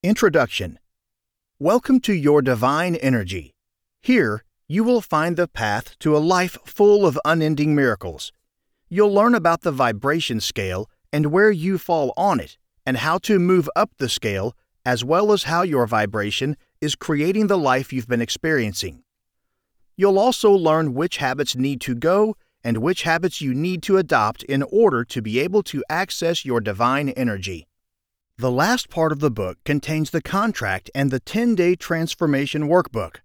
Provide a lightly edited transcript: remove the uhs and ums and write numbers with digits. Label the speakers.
Speaker 1: Introduction. Welcome to your divine energy. Here, you will find the path to a life full of unending miracles. You'll learn about the vibration scale and where you fall on it, and how to move up the scale, as well as how your vibration is creating the life you've been experiencing. You'll also learn which habits need to go and which habits you need to adopt in order to be able to access your divine energy. The last part of the book contains the contract and the 10-day transformation workbook.